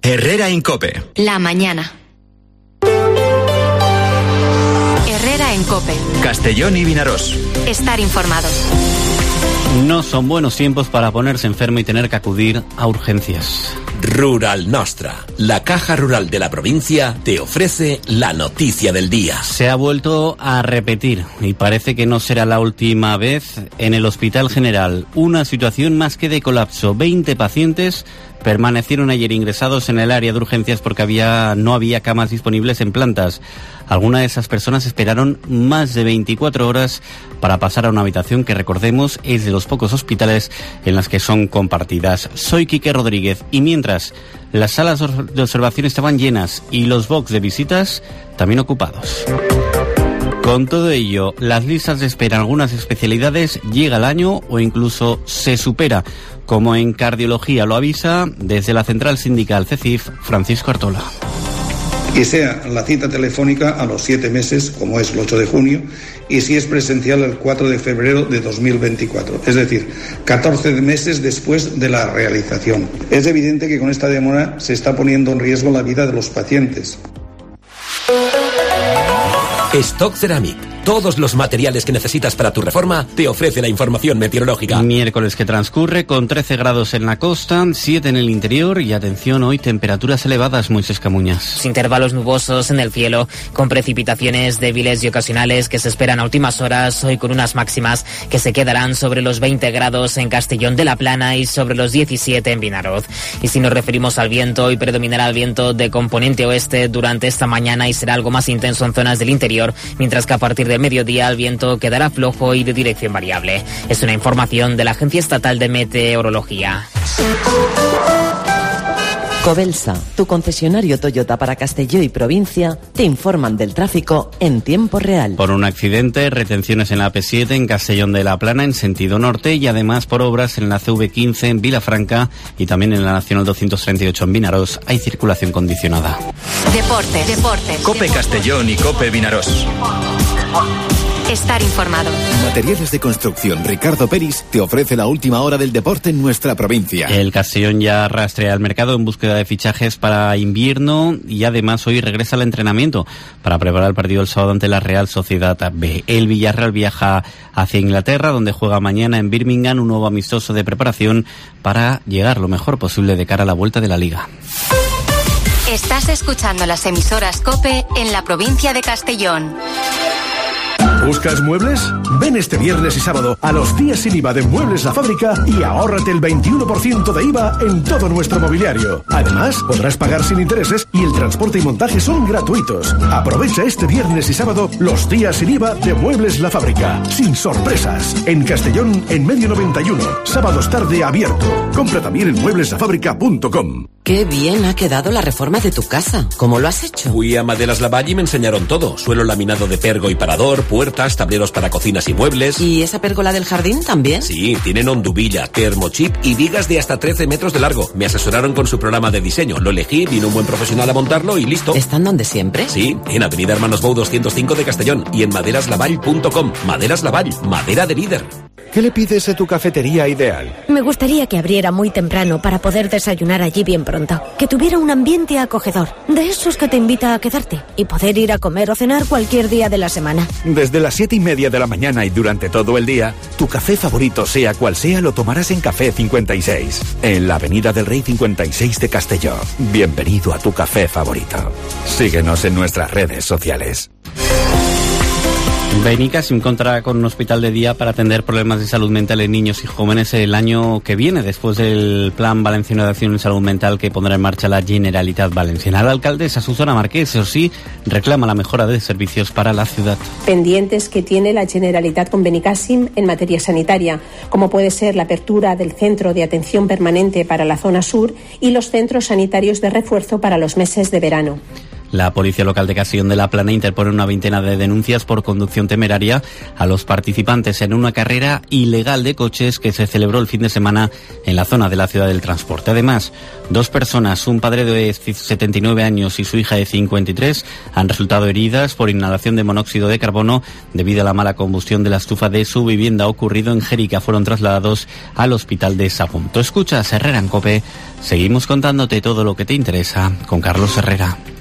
Herrera en COPE. La mañana. Herrera en COPE. Castellón y Vinarós. Estar informado. No son buenos tiempos para ponerse enfermo y tener que acudir a urgencias. Rural Nostra, la caja rural de la provincia, te ofrece la noticia del día. Se ha vuelto a repetir y parece que no será la última vez en el Hospital General. Una situación más que de colapso. 20 pacientes permanecieron ayer ingresados en el área de urgencias porque no había camas disponibles en plantas. Algunas de esas personas esperaron más de 24 horas para pasar a una habitación que, recordemos, es de los pocos hospitales en las que son compartidas. Soy Quique Rodríguez y mientras las salas de observación estaban llenas y los box de visitas también ocupados. Con todo ello, las listas de espera en algunas especialidades llega el año o incluso se supera, como en cardiología lo avisa desde la central sindical CECIF, Francisco Artola. Que sea la cita telefónica a los 7 meses, como es el 8 de junio, y si es presencial el 4 de febrero de 2024, es decir, 14 meses después de la realización. Es evidente que con esta demora se está poniendo en riesgo la vida de los pacientes. Stock Ceramic. Todos los materiales que necesitas para tu reforma te ofrece la información meteorológica. Miércoles que transcurre con 13 grados en la costa, 7 en el interior y atención hoy temperaturas elevadas, Moisés Camuñas. Intervalos nubosos en el cielo, con precipitaciones débiles y ocasionales que se esperan a últimas horas, hoy con unas máximas que se quedarán sobre los 20 grados en Castellón de la Plana y sobre los 17 en Vinaroz. Y si nos referimos al viento, hoy predominará el viento de componente oeste durante esta mañana y será algo más intenso en zonas del interior, mientras que a partir de mediodía el viento quedará flojo y de dirección variable. Es una información de la Agencia Estatal de Meteorología. Covelsa, tu concesionario Toyota para Castelló y provincia, te informan del tráfico en tiempo real. Por un accidente, retenciones en la AP7 en Castellón de la Plana en sentido norte y además por obras en la CV15 en Vilafranca y también en la Nacional 238 en Vinarós hay circulación condicionada. Deportes. COPE Castellón y COPE Vinarós. Estar informado. Materiales de construcción Ricardo Peris te ofrece la última hora del deporte en nuestra provincia. El Castellón ya rastrea el mercado en búsqueda de fichajes para invierno y además hoy regresa al entrenamiento para preparar el partido el sábado ante la Real Sociedad B. El Villarreal viaja hacia Inglaterra, donde juega mañana en Birmingham un nuevo amistoso de preparación para llegar lo mejor posible de cara a la vuelta de la Liga. Estás escuchando las emisoras COPE en la provincia de Castellón. ¿Buscas muebles? Ven este viernes y sábado a los días sin IVA de Muebles La Fábrica y ahórrate el 21% de IVA en todo nuestro mobiliario. Además, podrás pagar sin intereses y el transporte y montaje son gratuitos. Aprovecha este viernes y sábado los días sin IVA de Muebles La Fábrica. Sin sorpresas. En Castellón, en Medio 91. Sábados tarde abierto. Compra también en muebleslafábrica.com. Qué bien ha quedado la reforma de tu casa. ¿Cómo lo has hecho? Fui a Maderas Lavalle y me enseñaron todo. Suelo laminado de pergo y parador, puertas, tableros para cocinas y muebles. ¿Y esa pérgola del jardín también? Sí, tienen hondubilla, termochip y vigas de hasta 13 metros de largo. Me asesoraron con su programa de diseño. Lo elegí, vino un buen profesional a montarlo y listo. ¿Están donde siempre? Sí, en Avenida Hermanos Bou 205 de Castellón y en maderaslavalle.com. Maderas Lavalle, madera de líder. ¿Qué le pides a tu cafetería ideal? Me gustaría que abriera muy temprano para poder desayunar allí bien pronto. Que tuviera un ambiente acogedor, de esos que te invita a quedarte y poder ir a comer o cenar cualquier día de la semana. Desde las 7:30 de la mañana y durante todo el día, tu café favorito, sea cual sea, lo tomarás en Café 56, en la Avenida del Rey 56 de Castelló. Bienvenido a tu café favorito. Síguenos en nuestras redes sociales. Benicassim contará con un hospital de día para atender problemas de salud mental en niños y jóvenes el año que viene, después del Plan Valenciano de Acción en Salud Mental que pondrá en marcha la Generalitat Valenciana. La alcaldesa Susana Marqués, eso sí, reclama la mejora de servicios para la ciudad. Pendientes que tiene la Generalitat con Benicassim en materia sanitaria, como puede ser la apertura del Centro de Atención Permanente para la zona sur y los centros sanitarios de refuerzo para los meses de verano. La policía local de Castellón de la Plana interpone una veintena de denuncias por conducción temeraria a los participantes en una carrera ilegal de coches que se celebró el fin de semana en la zona de la ciudad del transporte. Además, 2 personas, un padre de 79 años y su hija de 53, han resultado heridas por inhalación de monóxido de carbono debido a la mala combustión de la estufa de su vivienda ocurrido en Jérica. Fueron trasladados al hospital de Sagunto. Escuchas Herrera en COPE. Seguimos contándote todo lo que te interesa con Carlos Herrera.